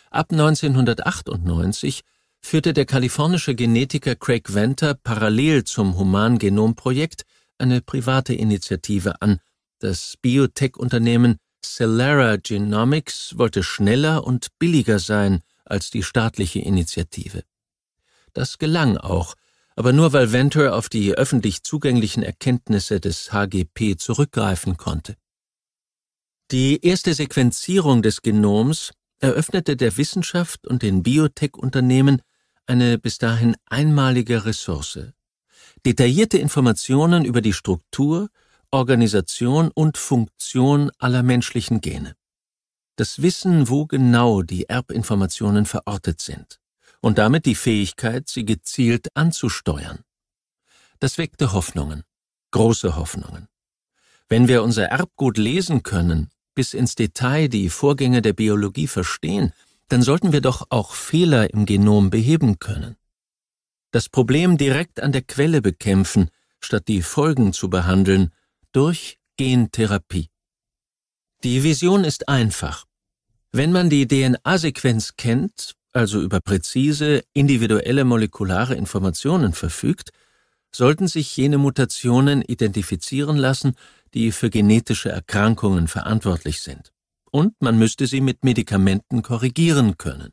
Ab 1998 führte der kalifornische Genetiker Craig Venter parallel zum Humangenomprojekt eine private Initiative an. Das Biotech-Unternehmen Celera Genomics wollte schneller und billiger sein als die staatliche Initiative. Das gelang auch, aber nur weil Venter auf die öffentlich zugänglichen Erkenntnisse des HGP zurückgreifen konnte. Die erste Sequenzierung des Genoms eröffnete der Wissenschaft und den Biotech-Unternehmen eine bis dahin einmalige Ressource: detaillierte Informationen über die Struktur, Organisation und Funktion aller menschlichen Gene. Das Wissen, wo genau die Erbinformationen verortet sind und damit die Fähigkeit, sie gezielt anzusteuern. Das weckte Hoffnungen, große Hoffnungen. Wenn wir unser Erbgut lesen können, bis ins Detail die Vorgänge der Biologie verstehen, dann sollten wir doch auch Fehler im Genom beheben können. Das Problem direkt an der Quelle bekämpfen, statt die Folgen zu behandeln, durch Gentherapie. Die Vision ist einfach. Wenn man die DNA-Sequenz kennt, also über präzise, individuelle molekulare Informationen verfügt, sollten sich jene Mutationen identifizieren lassen, die für genetische Erkrankungen verantwortlich sind. Und man müsste sie mit Medikamenten korrigieren können.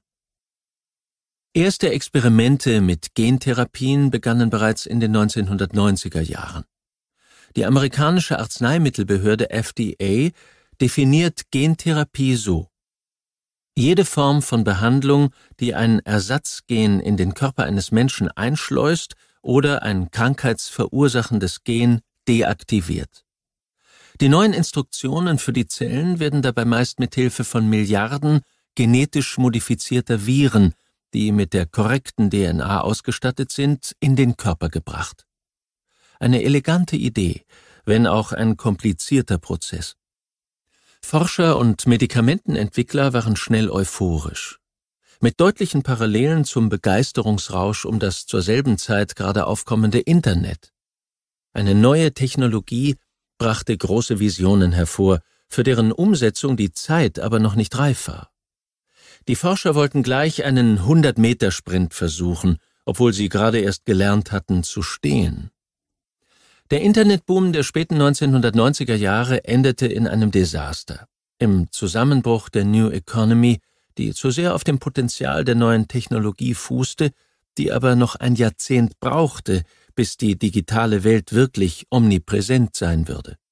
Erste Experimente mit Gentherapien begannen bereits in den 1990er Jahren. Die amerikanische Arzneimittelbehörde FDA definiert Gentherapie so: jede Form von Behandlung, die ein Ersatzgen in den Körper eines Menschen einschleust oder ein krankheitsverursachendes Gen deaktiviert. Die neuen Instruktionen für die Zellen werden dabei meist mit Hilfe von Milliarden genetisch modifizierter Viren, die mit der korrekten DNA ausgestattet sind, in den Körper gebracht. Eine elegante Idee, wenn auch ein komplizierter Prozess. Forscher und Medikamentenentwickler waren schnell euphorisch. Mit deutlichen Parallelen zum Begeisterungsrausch um das zur selben Zeit gerade aufkommende Internet. Eine neue Technologie brachte große Visionen hervor, für deren Umsetzung die Zeit aber noch nicht reif war. Die Forscher wollten gleich einen 100-Meter-Sprint versuchen, obwohl sie gerade erst gelernt hatten zu stehen. Der Internetboom der späten 1990er Jahre endete in einem Desaster, im Zusammenbruch der New Economy, die zu sehr auf dem Potenzial der neuen Technologie fußte, die aber noch ein Jahrzehnt brauchte, bis die digitale Welt wirklich omnipräsent sein würde.